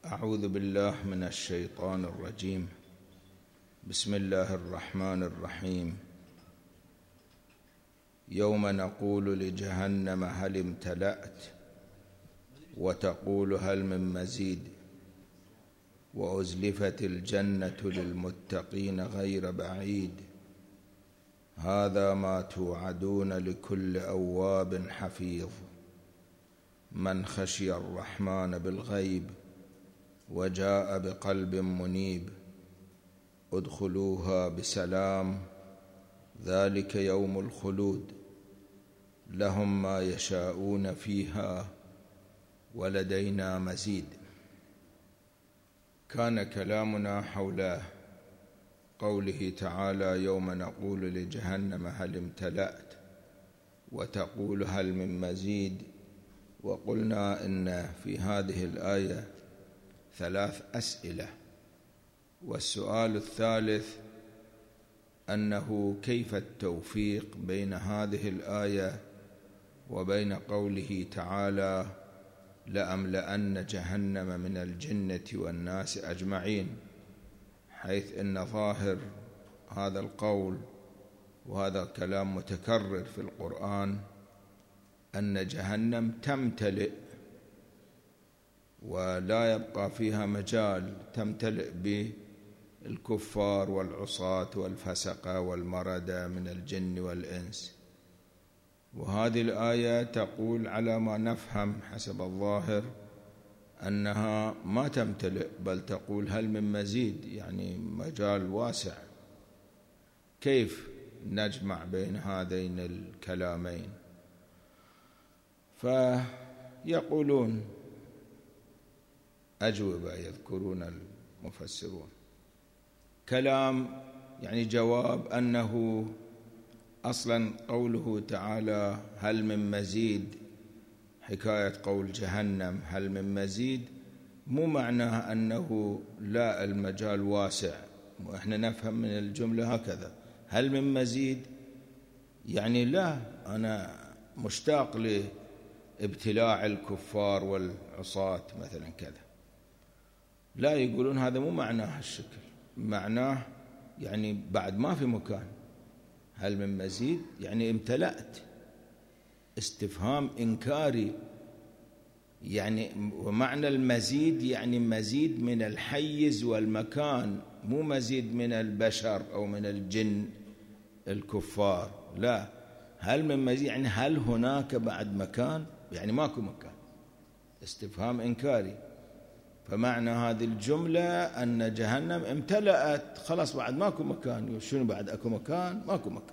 أعوذ بالله من الشيطان الرجيم. بسم الله الرحمن الرحيم. يوم نقول لجهنم هل امتلأت وتقول هل من مزيد وأزلفت الجنة للمتقين غير بعيد هذا ما توعدون لكل أواب حفيظ من خشي الرحمن بالغيب وجاء بقلب منيب ادخلوها بسلام ذلك يوم الخلود لهم ما يشاءون فيها ولدينا مزيد. كان كلامنا حول قوله تعالى يوم نقول لجهنم هل امتلأت وتقول هل من مزيد، وقلنا إن في هذه الآية 3 أسئلة، والسؤال الثالث أنه كيف التوفيق بين هذه الآية وبين قوله تعالى لأملأن جهنم من الجنة والناس أجمعين، حيث إن ظاهر هذا القول وهذا كلام متكرر في القرآن أن جهنم تمتلئ ولا يبقى فيها مجال، تمتلئ بالكفار والعصاة والفسقة والمردة من الجن والإنس. وهذه الآية تقول على ما نفهم حسب الظاهر أنها ما تمتلئ، بل تقول هل من مزيد، يعني مجال واسع. كيف نجمع بين هذين الكلامين؟ فيقولون أجوبة يذكرون المفسرون. كلام يعني جواب أنه أصلا قوله تعالى هل من مزيد، حكاية قول جهنم هل من مزيد، مو معناه أنه لا المجال واسع، وإحنا نفهم من الجملة هكذا هل من مزيد، يعني لا أنا مشتاق لابتلاع الكفار والعصاة مثلا كذا. لا، يقولون هذا مو معناه الشكل، معناه يعني بعد ما في مكان. هل من مزيد يعني امتلأت، استفهام إنكاري، يعني ومعنى المزيد يعني مزيد من الحيز والمكان، مو مزيد من البشر أو من الجن الكفار. لا، هل من مزيد يعني هل هناك بعد مكان، يعني ماكو مكان، استفهام إنكاري. فمعنى هذه الجملة أن جهنم امتلأت، خلاص بعد ماكو مكان. شنو بعد أكو مكان؟ ماكو مكان.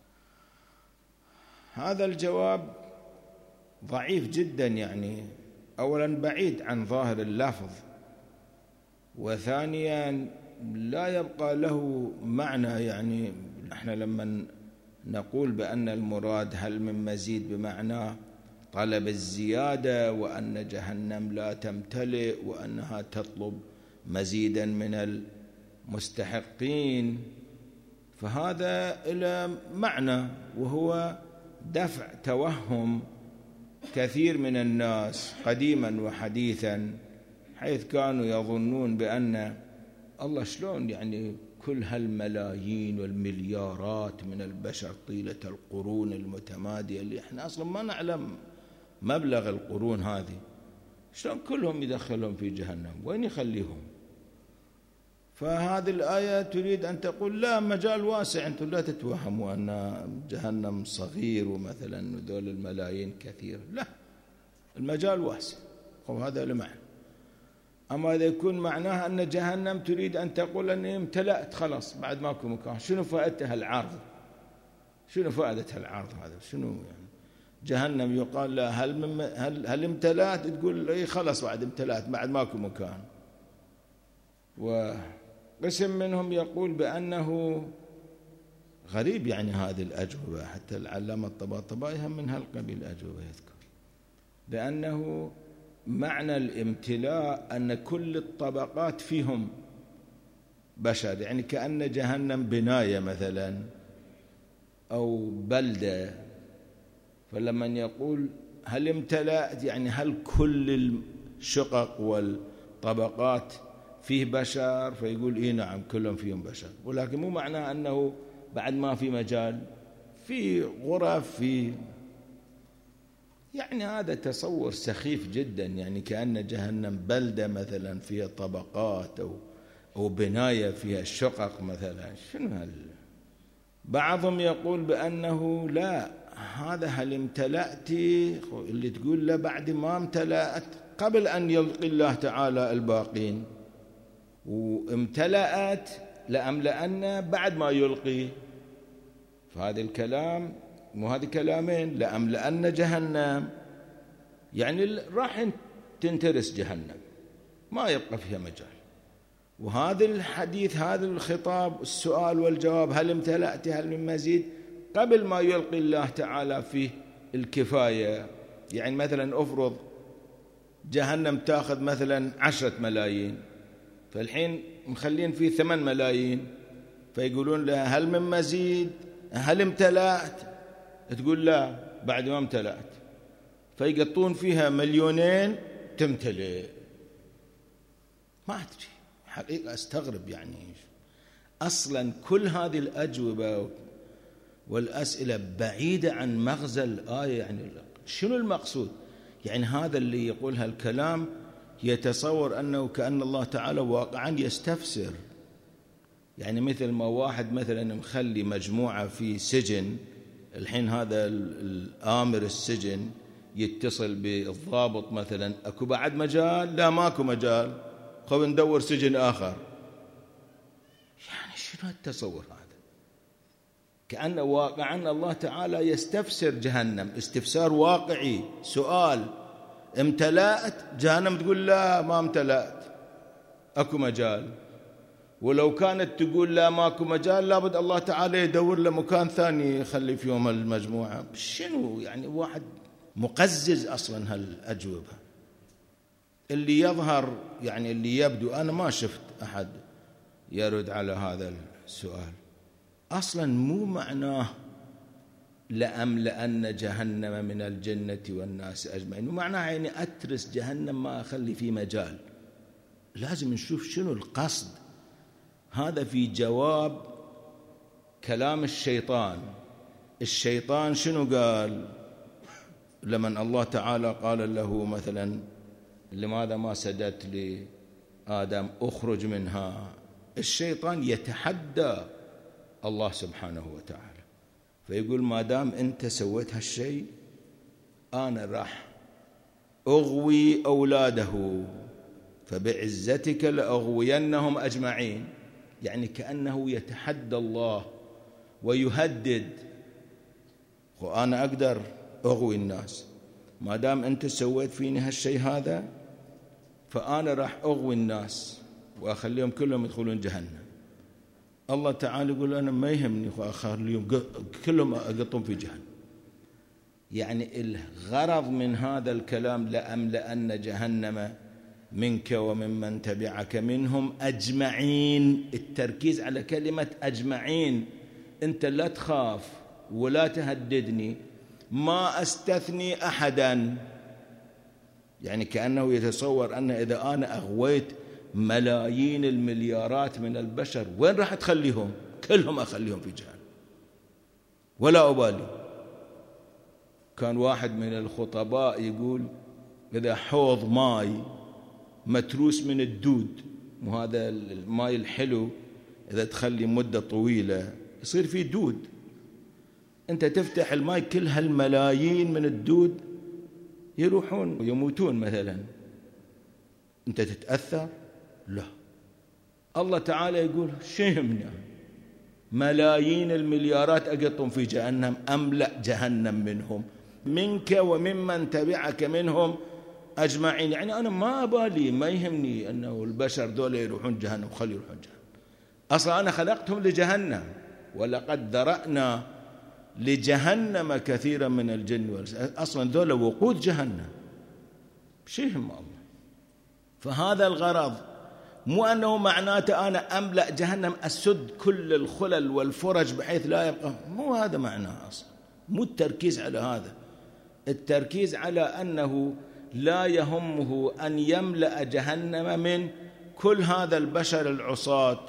هذا الجواب ضعيف جدا، يعني أولا بعيد عن ظاهر اللفظ، وثانيا لا يبقى له معنى. يعني نحن لما نقول بأن المراد هل من مزيد بمعنى طلب الزيادة، وأن جهنم لا تمتلئ وأنها تطلب مزيدا من المستحقين، فهذا إلى معنى، وهو دفع توهم كثير من الناس قديما وحديثا، حيث كانوا يظنون بأن الله شلون يعني كل هالملايين والمليارات من البشر طيلة القرون المتمادية اللي احنا أصلا ما نعلم مبلغ القرون هذه، شلون كلهم يدخلهم في جهنم؟ وين يخليهم؟ فهذه الآية تريد أن تقول لا، مجال واسع، أنتم لا تتوهموا أن جهنم صغير ومثلا ذول الملايين كثير، لا، المجال واسع، وهذا المعنى. أما إذا يكون معناها أن جهنم تريد أن تقول أني امتلأت خلاص بعد ماكو مكان، شنو فائدة العرض؟ شنو فائدة العرض هذا؟ شنو يعني جهنم يقال لا هل امتلأت، تقول اي خلاص بعد امتلأت بعد ماكو مكان. وقسم منهم يقول بأنه غريب يعني هذه الأجوبة، حتى العلامة الطباطبائي هم من هالقبيل أجوبة يذكر، لأنه معنى الامتلاء أن كل الطبقات فيهم بشر، يعني كأن جهنم بناية مثلا أو بلدة، فلما يقول هل امتلأت يعني هل كل الشقق طبقات فيه بشر، فيقول إيه نعم كلهم فيهم بشر، ولكن مو معناه أنه بعد ما في مجال، في غرف، في يعني هذا تصور سخيف جدا، يعني كأن جهنم بلدة مثلا فيها طبقات أو بناية فيها شقق مثلا. شنو بعضهم يقول بأنه لا، هذا هل امتلأت اللي تقول له بعد ما امتلأت قبل أن يلقي الله تعالى الباقين، وامتلأت لأملأن بعد ما يلقي. فهذا الكلام مو هذا كلامين، لأملأن جهنم يعني راح تنترس جهنم ما يبقى فيها مجال. وهذا الحديث، هذا الخطاب، السؤال والجواب، هل امتلأت هل من مزيد، قبل ما يلقي الله تعالى فيه الكفاية. يعني مثلا أفرض جهنم تأخذ مثلا 10 ملايين، فالحين مخلين فيه 8 ملايين، فيقولون لها هل من مزيد هل امتلأت، تقول لا بعد ما امتلأت، فيقطون فيها 2,000,000 تمتلئ. ما أدري حقيقة أستغرب، يعني أصلا كل هذه الأجوبة والأسئلة بعيدة عن مغزى الآية. يعني شنو المقصود؟ يعني هذا اللي يقول هالكلام يتصور أنه كأن الله تعالى واقعا يستفسر، يعني مثل ما واحد مثلا مخلي مجموعة في سجن، الحين هذا الآمر السجن يتصل بالضابط مثلا، أكو بعد مجال؟ لا ماكو مجال، خذ ندور سجن آخر. يعني شنو التصور هذا؟ كأن واقعا الله تعالى يستفسر جهنم استفسار واقعي، سؤال امتلأت جهنم تقول لا ما امتلأت أكو مجال، ولو كانت تقول لا ماكو مجال لابد الله تعالى يدور له مكان ثاني يخلي فيهم المجموعة. شنو يعني واحد مقزز أصلا هالأجوبة. اللي يظهر يعني اللي يبدو، أنا ما شفت أحد يرد على هذا السؤال. أصلا مو معناه لأملأن جهنم من الجنة والناس أجمعين، ومعناها يعني أترس جهنم ما أخلي في مجال. لازم نشوف شنو القصد. هذا في جواب كلام الشيطان. الشيطان شنو قال لمن الله تعالى قال له مثلا لماذا ما سجدت لآدم أخرج منها؟ الشيطان يتحدى الله سبحانه وتعالى، فيقول ما دام أنت سويت هالشيء أنا راح أغوي أولاده فبعزتك لأغوينهم أجمعين. يعني كأنه يتحدى الله ويهدد، وأنا أقدر أغوي الناس ما دام أنت سويت فيني هالشيء هذا، فأنا راح أغوي الناس وأخليهم كلهم يدخلون جهنم. الله تعالى يقول أنا ما يهمني وأخليهم كلهم أقطهم في جهنم. يعني الغرض من هذا الكلام لأملأن جهنم منك وممن تبعك منهم أجمعين، التركيز على كلمة أجمعين. أنت لا تخاف ولا تهددني، ما أستثني أحدا. يعني كأنه يتصور أن إذا أنا أغويت ملايين المليارات من البشر وين راح تخليهم؟ كلهم أخليهم في جهنم ولا أبالي. كان واحد من الخطباء يقول إذا حوض ماي متروس من الدود، وهذا الماء الحلو إذا تخلي مدة طويلة يصير فيه دود، أنت تفتح الماء كل هالملايين من الدود يروحون ويموتون مثلا، أنت تتأثر؟ لا. الله تعالى يقول شيمنا ملايين المليارات أقطهم في جهنم، أملأ جهنم منهم منك وممن تبعك منهم أجمعين. يعني أنا ما أبالي، ما يهمني أنه البشر دول يروحون جهنم، خلي يروحون جهنم. أصلا أنا خلقتهم لجهنم، ولقد ذرأنا لجهنم كثيرا من الجن والإنس، أصلا ذول وقود جهنم، شيهم الله. فهذا الغرض، مو أنه معناته أنا أملأ جهنم أسد كل الخلل والفرج بحيث لا يبقى، مو هذا معناه أصلا. مو التركيز على هذا، التركيز على أنه لا يهمه أن يملأ جهنم من كل هذا البشر العصاة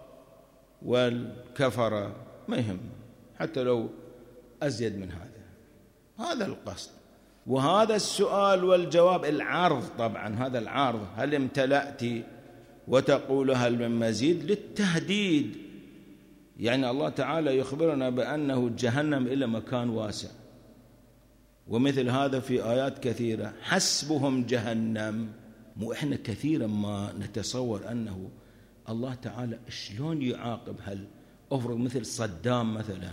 والكفرة، ما يهم حتى لو أزيد من هذا القصد. وهذا السؤال والجواب العرض، طبعا هذا العرض، هل امتلأت وتقول هل من مزيد، للتهديد. يعني الله تعالى يخبرنا بأنه جهنم إلى مكان واسع، ومثل هذا في آيات كثيرة. حسبهم جهنم، مو إحنا كثيرا ما نتصور أنه الله تعالى شلون يعاقب. هل أفرض مثل صدام مثلا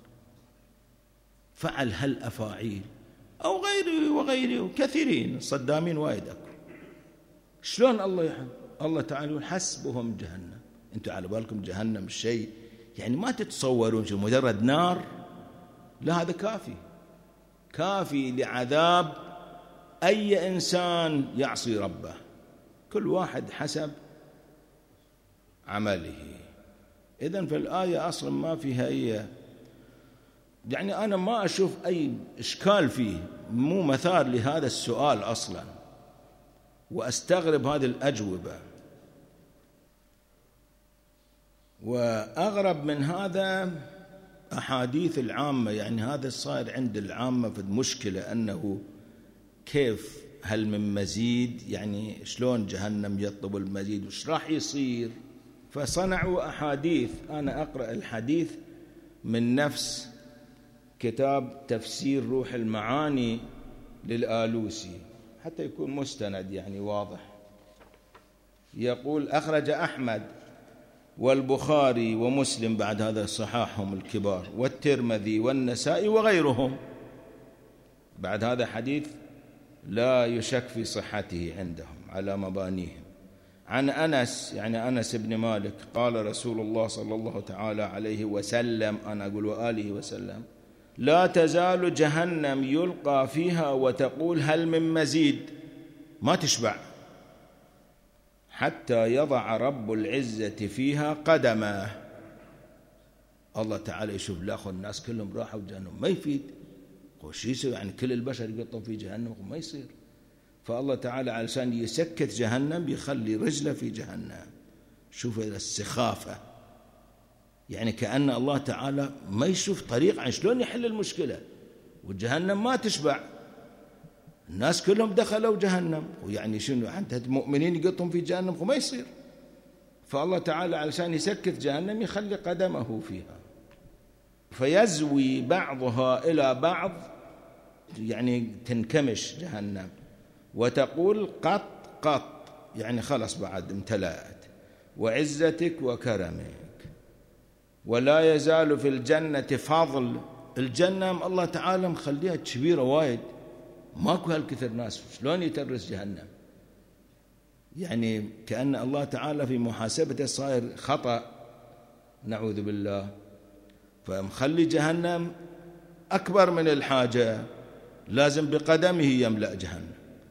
فعل هالأفاعيل، أو غيره وغيره، كثيرين صدامين وايد أكو، شلون الله يحب؟ الله تعالى يقول حسبهم جهنم. أنتم على بالكم جهنم شيء يعني ما تتصورون شو مجرد نار؟ لا، هذا كافي لعذاب أي إنسان يعصي ربه، كل واحد حسب عمله. إذن فالآية أصلا ما فيها يعني أنا ما أشوف أي إشكال فيه، مو مثار لهذا السؤال أصلا، وأستغرب هذه الأجوبة. وأغرب من هذا أحاديث العامة، يعني هذا صاير عند العامة في المشكلة، أنه كيف هل من مزيد، يعني شلون جهنم يطلب المزيد وش راح يصير؟ فصنعوا أحاديث. أنا أقرأ الحديث من نفس كتاب تفسير روح المعاني للآلوسي حتى يكون مستند يعني واضح. يقول: أخرج أحمد والبخاري ومسلم، بعد هذا صحاحهم الكبار، والترمذي والنسائي وغيرهم. بعد هذا حديث لا يشك في صحته عندهم على مبانيهم. عن أنس، يعني أنس بن مالك، قال رسول الله صلى الله تعالى عليه وسلم، أنا أقول وآله وسلم: لا تزال جهنم يلقى فيها وتقول هل من مزيد، ما تشبع، حتى يضع رب العزة فيها قدمه. الله تعالى يشوف لا الناس كلهم راحوا جهنم، ما يفيد، وش يسوي يعني كل البشر يقطوا في جهنم؟ ما يصير. فالله تعالى علشان يسكت جهنم يخلي رجله في جهنم. شوف السخافة، يعني كأن الله تعالى ما يشوف طريق عن شلون يحل المشكلة، والجهنم ما تشبع، الناس كلهم دخلوا جهنم، ويعني شنو حتى المؤمنين يقطهم في جهنم؟ وما يصير. فالله تعالى علشان يسكت جهنم يخلي قدمه فيها، فيزوي بعضها إلى بعض، يعني تنكمش جهنم، وتقول قط قط، يعني خلص بعد امتلأت، وعزتك وكرمك. ولا يزال في الجنة فضل. الجنة الله تعالى مخليها كبيرة وايد، ماكو هالكثر ناس، شلون يترس جهنم؟ يعني كأن الله تعالى في محاسبته صاير خطأ، نعوذ بالله، فمخلي جهنم أكبر من الحاجة، لازم بقدمه يملأ جهنم.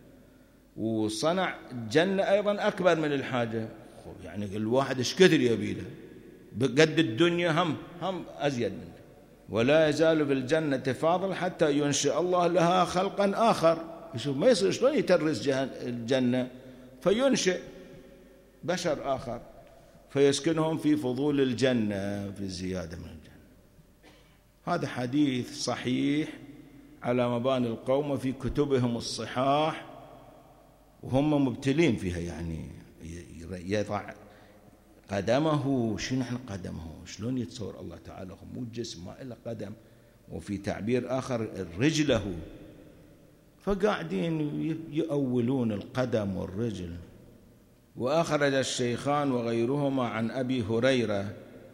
وصنع جنة أيضا أكبر من الحاجة، يعني الواحد إيش كثر يبيله بقد الدنيا، هم أزيد منه. ولا يزال في الجنة فاضل حتى ينشئ الله لها خلقا آخر. يشوف ما يصير، شلون يترس الجنة؟ فينشئ بشر آخر فيسكنهم في فضول الجنة، في الزيادة من الجنة. هذا حديث صحيح على مباني القوم في كتبهم الصحاح، وهم مبتلين فيها، يعني يضع قدمه. شنو نحن قدمه؟ شلون يتصور الله تعالى مو جسم ما إلا قدم، وفي تعبير آخر رجله، فقاعدين يؤولون القدم والرجل. وأخرج الشيخان وغيرهما عن أبي هريرة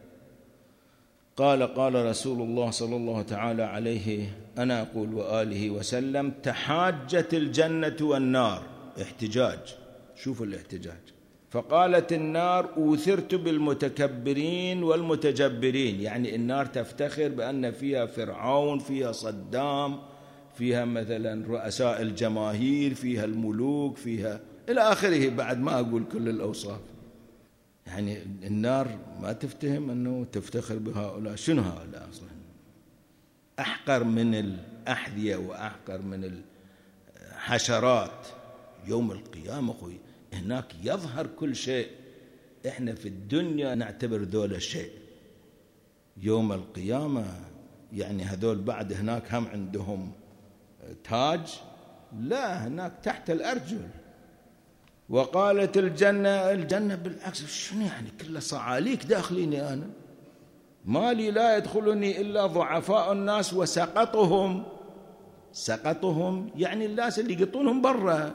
قال: قال رسول الله صلى الله تعالى عليه أنا أقول وآله وسلم: تحاجت الجنة والنار، احتجاج، شوف الاحتجاج. فقالت النار: أوثرت بالمتكبرين والمتجبرين، يعني النار تفتخر بأن فيها فرعون، فيها صدام، فيها مثلا رؤساء الجماهير، فيها الملوك، فيها إلى آخره، بعد ما أقول كل الأوصاف. يعني النار ما تفتهم أنه تفتخر بهؤلاء. شنو هؤلاء أصلا؟ أحقر من الأحذية وأحقر من حشرات. يوم القيامة أخوي هناك يظهر كل شيء، إحنا في الدنيا نعتبر ذول شيء. يوم القيامة يعني هذول بعد هناك هم عندهم تاج، لا هناك تحت الأرجل. وقالت الجنة بالعكس، شنو يعني كله صعاليك داخليني أنا، مالي لا يدخلني إلا ضعفاء الناس وسقطهم. سقطهم يعني الناس اللي يقطونهم برا.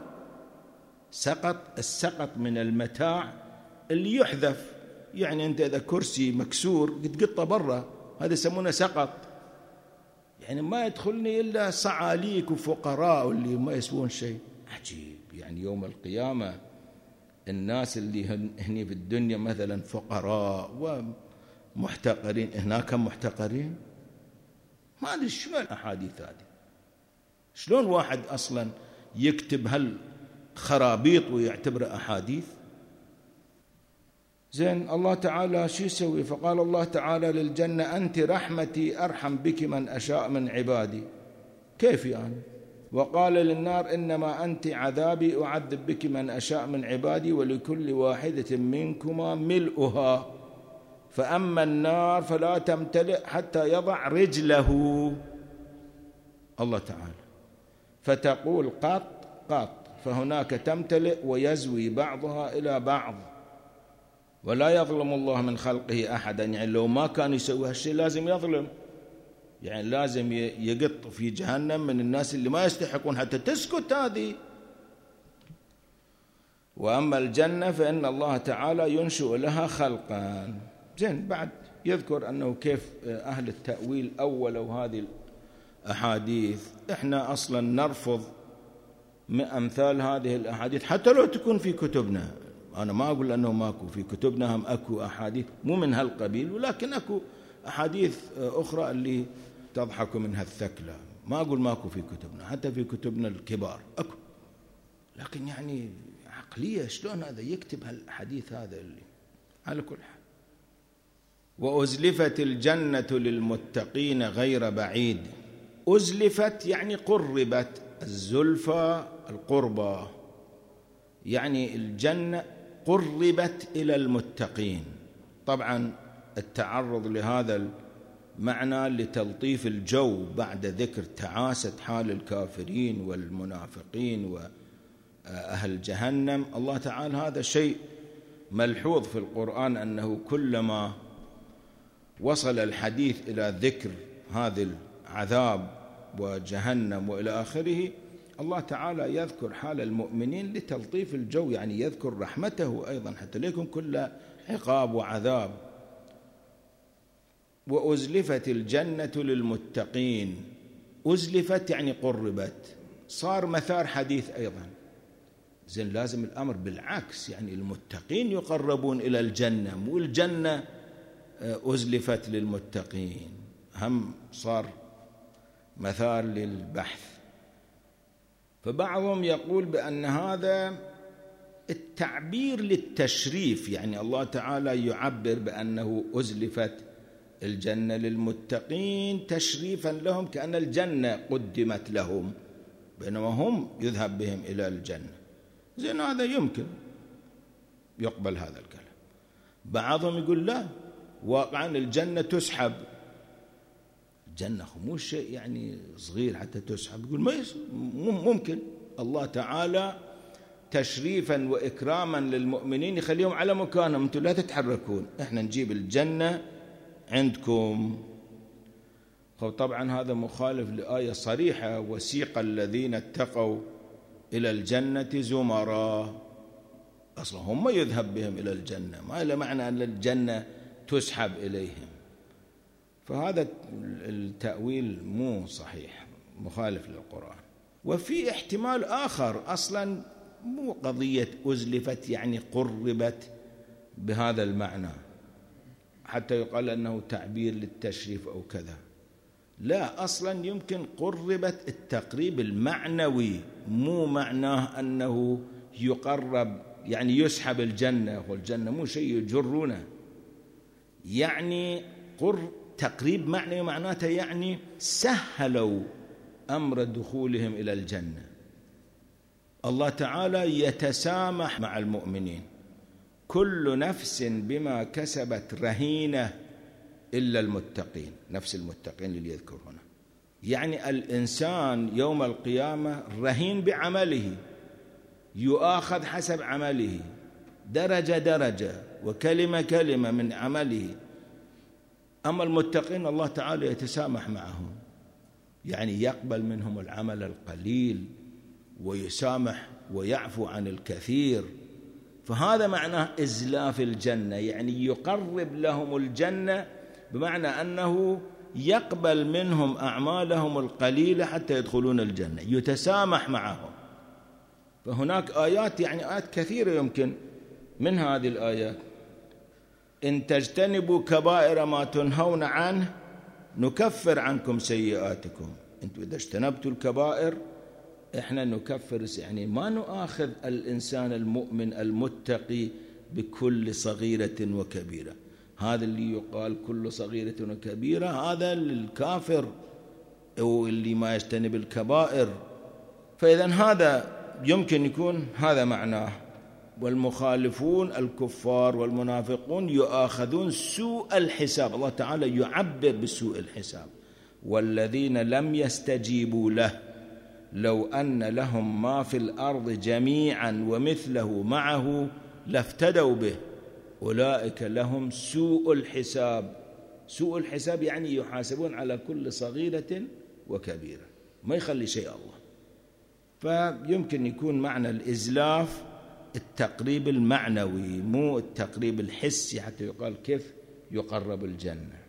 السقط من المتاع اللي يحذف، يعني أنت إذا كرسي مكسور تقطه برا، هذا يسمونه سقط. يعني ما يدخلني إلا صعاليك وفقراء واللي ما يسوون شيء. عجيب. يعني يوم القيامة الناس اللي هني في الدنيا مثلا فقراء ومحتقرين، هناك محتقرين. ما أدري شنو الأحاديث هذه، شلون واحد أصلا يكتب هالخرابيط ويعتبر أحاديث؟ زين الله تعالى شو يسوي؟ فقال الله تعالى للجنة أنت رحمتي أرحم بك من أشاء من عبادي. كيف يعني؟ وقال للنار إنما أنت عذابي أعذب بك من أشاء من عبادي ولكل واحدة منكما ملؤها، فأما النار فلا تمتلئ حتى يضع رجله الله تعالى فتقول قط قط، فهناك تمتلئ ويزوي بعضها إلى بعض. ولا يظلم الله من خلقه أحدا، يعني لو ما كان يسوي هالشيء لازم يظلم، يعني لازم يقط في جهنم من الناس اللي ما يستحقون حتى تسكت هذه. وأما الجنة فإن الله تعالى ينشئ لها خلقا. زين بعد يذكر أنه كيف أهل التأويل أولوا هذه الأحاديث. إحنا أصلا نرفض أمثال هذه الأحاديث حتى لو تكون في كتبنا. أنا ما أقول أنه ماكو في كتبنا، هم أكو أحاديث مو من هالقبيل، ولكن أكو أحاديث أخرى اللي تضحك منها الثكلى. ما أقول ماكو في كتبنا، حتى في كتبنا الكبار أكو، لكن يعني عقلية شلون هذا يكتب هالحديث هذا اللي على كل حال. وأزلفت الجنة للمتقين غير بعيد. أزلفت يعني قربت، الزلفى القربى، يعني الجنة قربت إلى المتقين. طبعا التعرض لهذا المعنى لتلطيف الجو بعد ذكر تعاسة حال الكافرين والمنافقين وأهل جهنم. الله تعالى هذا شيء ملحوظ في القرآن، أنه كلما وصل الحديث إلى ذكر هذا العذاب وجهنم وإلى آخره، الله تعالى يذكر حال المؤمنين لتلطيف الجو، يعني يذكر رحمته أيضا حتى لا يكون كل عقاب وعذاب. وأزلفت الجنة للمتقين. أزلفت يعني قربت، صار مثار حديث أيضا. زين لازم الأمر بالعكس، يعني المتقين يقربون إلى الجنة، مو الجنة أزلفت للمتقين، هم صار مثار للبحث. فبعضهم يقول بأن هذا التعبير للتشريف، يعني الله تعالى يعبر بأنه أزلفت الجنة للمتقين تشريفا لهم، كأن الجنة قدمت لهم بينما هم يذهب بهم إلى الجنة. زين هذا يمكن يقبل هذا الكلام. بعضهم يقول لا، واقعا الجنة تسحب. الجنة مو شيء يعني صغير حتى تسحب. يقول ما ممكن الله تعالى تشريفا وإكراما للمؤمنين يخليهم على مكانهم، أنتم لا تتحركون، إحنا نجيب الجنة عندكم. طبعا هذا مخالف لآية صريحة: وسيق الذين اتقوا إلى الجنة زمرا. أصلا هم يذهب بهم إلى الجنة، ما له معنى أن الجنة تسحب إليهم. فهذا التأويل مو صحيح، مخالف للقرآن. وفي احتمال آخر، أصلا مو قضية أزلفت يعني قربت بهذا المعنى حتى يقال أنه تعبير للتشريف أو كذا، لا، أصلا يمكن قربت التقريب المعنوي، مو معناه أنه يقرب يعني يسحب الجنة، والجنة مو شيء يجرونه، يعني تقريب معنوي معناته يعني سهلوا أمر دخولهم إلى الجنة. الله تعالى يتسامح مع المؤمنين، كل نفس بما كسبت رهينة إلا المتقين، نفس المتقين اللي يذكر هنا. يعني الإنسان يوم القيامة رهين بعمله، يؤاخذ حسب عمله، درجة درجة وكلمة كلمة من عمله. أما المتقين الله تعالى يتسامح معهم، يعني يقبل منهم العمل القليل ويسامح ويعفو عن الكثير. فهذا معناه إزلاف الجنة، يعني يقرب لهم الجنة، بمعنى أنه يقبل منهم أعمالهم القليلة حتى يدخلون الجنة، يتسامح معهم. فهناك آيات، يعني آيات كثيرة يمكن من هذه الآيات: إن تجتنبوا كبائر ما تنهون عنه نكفر عنكم سيئاتكم. أنتم إذا اجتنبتوا الكبائر إحنا نكفر، يعني ما نؤاخذ الإنسان المؤمن المتقي بكل صغيرة وكبيرة. هذا اللي يقال كل صغيرة وكبيرة هذا للكافر أو اللي ما يجتنب الكبائر. فإذا هذا يمكن يكون هذا معناه. والمخالفون الكفار والمنافقون يؤاخذون سوء الحساب، الله تعالى يعبر بسوء الحساب. والذين لم يستجيبوا له لو أن لهم ما في الأرض جميعا ومثله معه لافتدوا به أولئك لهم سوء الحساب. سوء الحساب يعني يحاسبون على كل صغيرة وكبيرة، ما يخلي شيء الله. فيمكن يكون معنى الإزلاف التقريب المعنوي، مو التقريب الحسي حتى يقال كيف يقرب الجنة.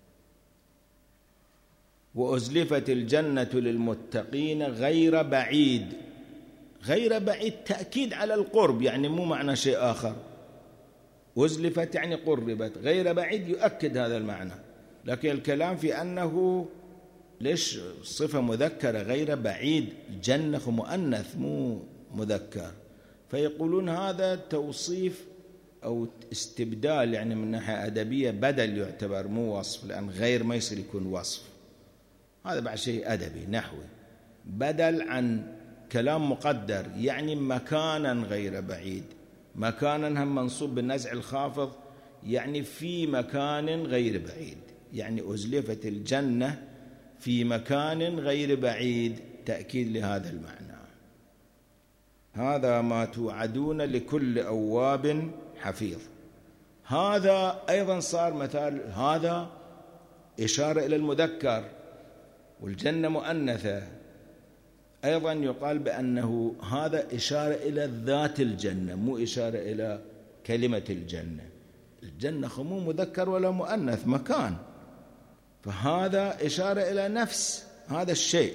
وأزلفت الجنة للمتقين غير بعيد. غير بعيد تأكيد على القرب، يعني مو معنى شيء آخر. أزلفت يعني قربت، غير بعيد يؤكد هذا المعنى. لكن الكلام في أنه ليش صفة مذكرة غير بعيد، جنة مؤنث مو مذكر، فيقولون هذا توصيف أو استبدال، يعني من ناحية أدبية بدل يعتبر مو وصف، لأن غير ما يصير يكون وصف. هذا بعد شيء أدبي نحوي، بدل عن كلام مقدر، يعني مكانا غير بعيد. مكانا هم منصوب بالنزع الخافض، يعني في مكان غير بعيد، يعني أزلفت الجنة في مكان غير بعيد، تأكيد لهذا المعنى. هذا ما توعدون لكل أواب حفيظ. هذا أيضا صار مثال، هذا إشارة إلى المذكر والجنة مؤنثة. أيضا يقال بأنه هذا إشارة إلى ذات الجنة، مو إشارة إلى كلمة الجنة. الجنة مو مذكر ولا مؤنث، مكان، فهذا إشارة إلى نفس هذا الشيء.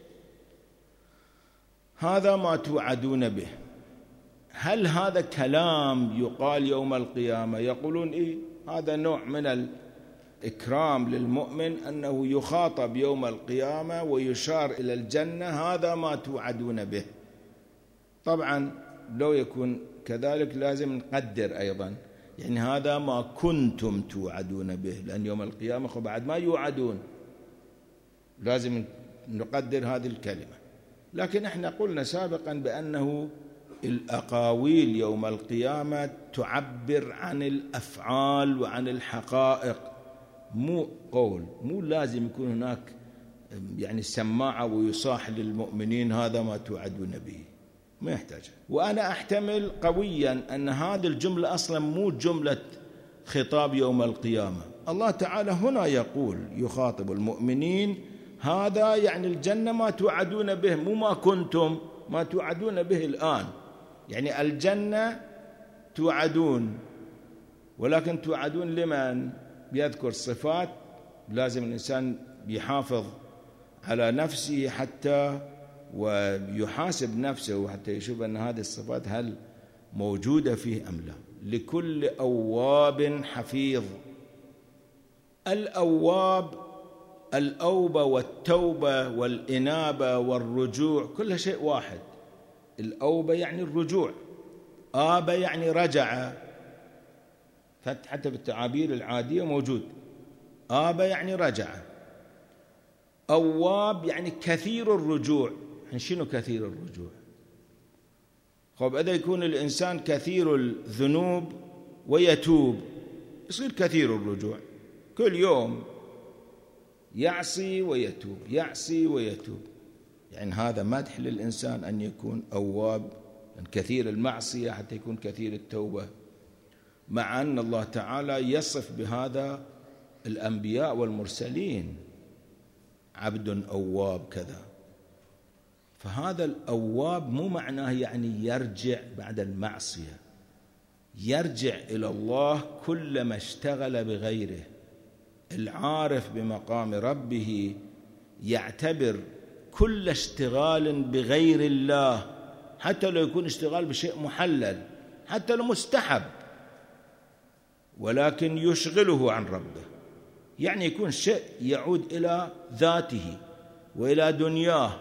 هذا ما توعدون به. هل هذا كلام يقال يوم القيامة؟ يقولون إيه، هذا نوع من الإكرام للمؤمن أنه يخاطب يوم القيامة ويشار إلى الجنة، هذا ما توعدون به. طبعا لو يكون كذلك لازم نقدر أيضا، يعني هذا ما كنتم توعدون به، لأن يوم القيامة بعد ما يوعدون، لازم نقدر هذه الكلمة. لكن احنا قلنا سابقا بأنه الأقاويل يوم القيامة تعبر عن الأفعال وعن الحقائق، مو قول، مو لازم يكون هناك يعني سماعة ويصاح للمؤمنين هذا ما توعدون به، ما يحتاج. وأنا أحتمل قويا أن هذه الجملة أصلا مو جملة خطاب يوم القيامة. الله تعالى هنا يقول يخاطب المؤمنين، هذا يعني الجنة ما توعدون به، مو ما كنتم ما توعدون به الآن. يعني الجنة توعدون، ولكن توعدون لمن؟ بيذكر صفات لازم الإنسان يحافظ على نفسه حتى ويحاسب نفسه حتى يشوف أن هذه الصفات هل موجودة فيه أم لا. لكل أواب حفيظ. الأواب، الأوبة والتوبة والإنابة والرجوع كل شيء واحد. الأوبة يعني الرجوع، آبة يعني رجع، حتى بالتعابير العادية موجود. آبة يعني رجع. أواب يعني كثير الرجوع. شنو كثير الرجوع؟ خب إذا يكون الإنسان كثير الذنوب ويتوب يصير كثير الرجوع، كل يوم يعصي ويتوب يعصي ويتوب، يعني هذا مدح للإنسان أن يكون أواب، كثير المعصية حتى يكون كثير التوبة، مع أن الله تعالى يصف بهذا الأنبياء والمرسلين، عبد أواب كذا. فهذا الأواب مو معناه يعني يرجع بعد المعصية، يرجع إلى الله كلما اشتغل بغيره. العارف بمقام ربه يعتبر كل اشتغال بغير الله، حتى لو يكون اشتغال بشيء محلل، حتى لو مستحب، ولكن يشغله عن ربه، يعني يكون شيء يعود إلى ذاته وإلى دنياه،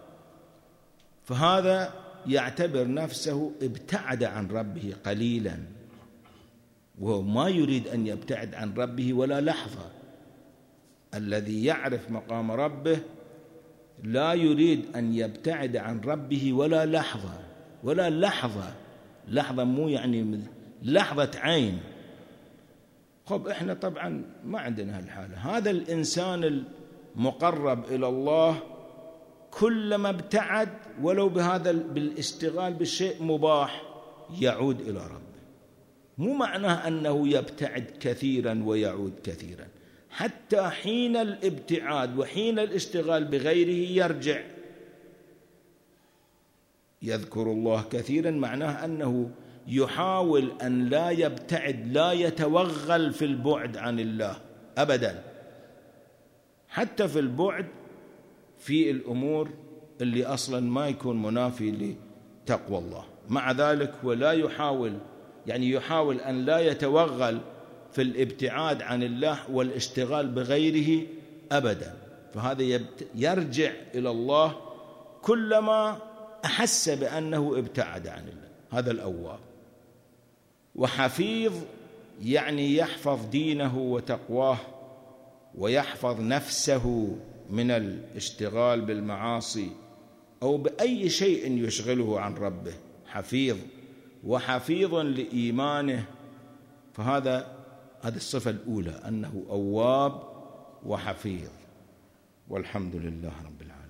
فهذا يعتبر نفسه ابتعد عن ربه قليلا، وهو ما يريد أن يبتعد عن ربه ولا لحظة. الذي يعرف مقام ربه لا يريد أن يبتعد عن ربه ولا لحظة، ولا لحظة، لحظة مو يعني لحظة عين. خب إحنا طبعا ما عندنا هالحالة. هذا الإنسان المقرب إلى الله كلما ابتعد ولو بهذا بالاشتغال بالشيء مباح يعود إلى ربه. مو معناه أنه يبتعد كثيرا ويعود كثيرا، حتى حين الابتعاد وحين الاشتغال بغيره يرجع يذكر الله كثيرا، معناه أنه يحاول أن لا يبتعد، لا يتوغل في البعد عن الله أبدا، حتى في البعد في الأمور اللي أصلا ما يكون منافي لتقوى الله. مع ذلك ولا يحاول، يعني يحاول أن لا يتوغل في الابتعاد عن الله والاشتغال بغيره أبدا. فهذا يرجع إلى الله كلما أحس بأنه ابتعد عن الله، هذا الأواب. وحفيظ يعني يحفظ دينه وتقواه ويحفظ نفسه من الاشتغال بالمعاصي أو بأي شيء يشغله عن ربه، حفيظ. وحفيظ لإيمانه، فهذه الصفة الأولى، أنه أواب وحفيظ. والحمد لله رب العالمين.